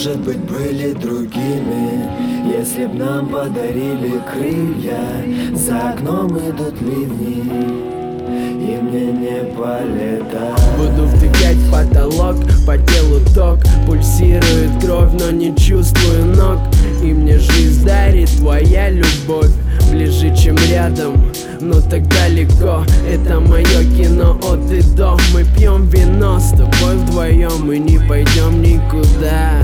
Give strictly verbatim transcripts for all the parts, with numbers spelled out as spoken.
может быть, были другими, если б нам подарили крылья. За окном идут ливни, и мне не полетать. Буду втыкать в потолок, по телу ток, пульсирует кровь, но не чувствую ног. И мне жизнь дарит твоя любовь, ближе, чем рядом, но так далеко. Это мое кино от и до. Мы пьем вино с тобой вдвоем и не пойдем никуда.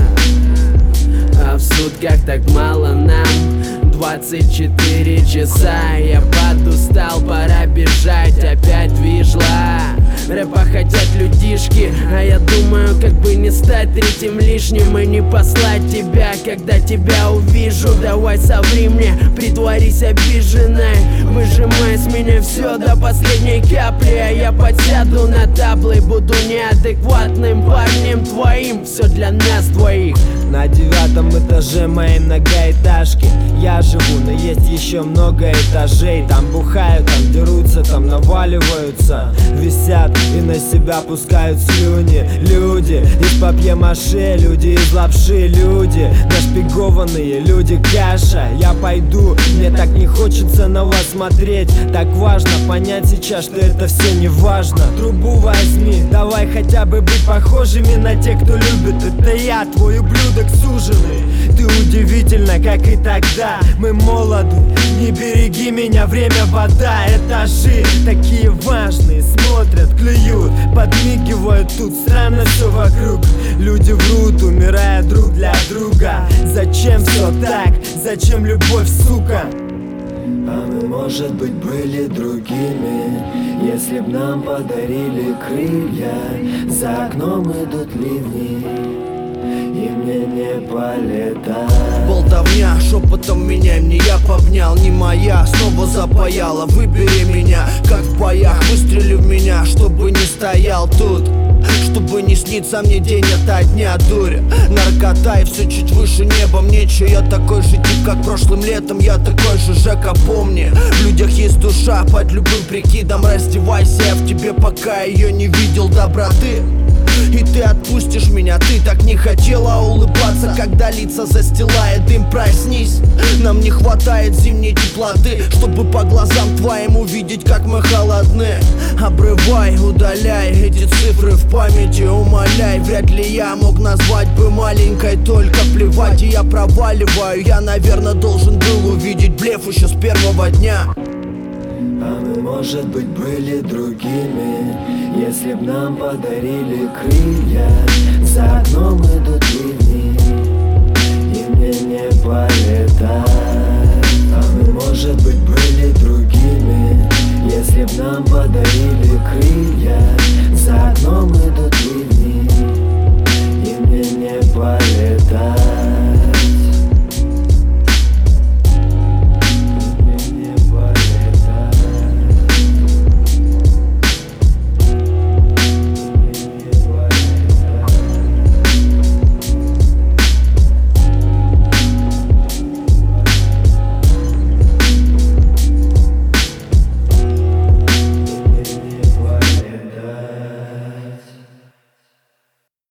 А в сутках так мало нам, двадцать четыре часа. Я подустал, пора бежать, опять вижла. Рэпа хотят людишки, а я думаю, как бы не стать третьим лишним и не послать тебя, когда тебя увижу. Давай соври мне, притворись обиженной, выжимай с меня все до последней капли. А я подсяду на таблы, буду неадекватным парнем твоим. Все для нас двоих. На девятом этаже моей многоэтажки я живу, но есть еще много этажей. Там бухают, там дерутся, там наваливаются, висят и на себя пускают слюни. Люди из папье-маше, люди из лапши, люди нашпигованные, люди каша. Я пойду, мне так не хочется на вас смотреть. Так важно понять сейчас, что это все не важно. Трубу возьми, давай хотя бы быть похожими на тех, кто любит. Это я, твой ублюдок суженый. Ты удивительна, как и тогда. Мы молоды, не береги меня, время вода. Этажи такие важные, смотрят, клюют, подмигивают, тут странно все вокруг. Люди врут, умирая друг для друга. Зачем все так? Зачем любовь, сука? А мы, может быть, были другими, если б нам подарили крылья. За окном идут ливни, и мне не полетать. Болтовня, шепотом меняй мне, я повнял, не моя, снова запаяла. Выбери меня, как в боях, выстрели в меня, чтобы не стоял тут, чтобы не снится мне день ото дня, дурь. Наркота и все чуть выше небом, нечего. Я такой же тип, как прошлым летом, я такой же Жека, помни. В людях есть душа, под любым прикидом раздевайся, я в тебе пока ее не видел доброты. И ты отпустишь меня, ты так не хотела улыбаться, когда лица застилает дым, проснись. Нам не хватает зимней теплоты, чтобы по глазам твоим увидеть, как мы холодны. Обрывай, удаляй эти цифры в памяти, умоляй. Вряд ли я мог назвать бы маленькой, только плевать. И я проваливаю, я, наверное, должен был увидеть блеф еще с первого дня. А мы, может быть, были другими, если б нам подарили крылья. За окном идут ливни.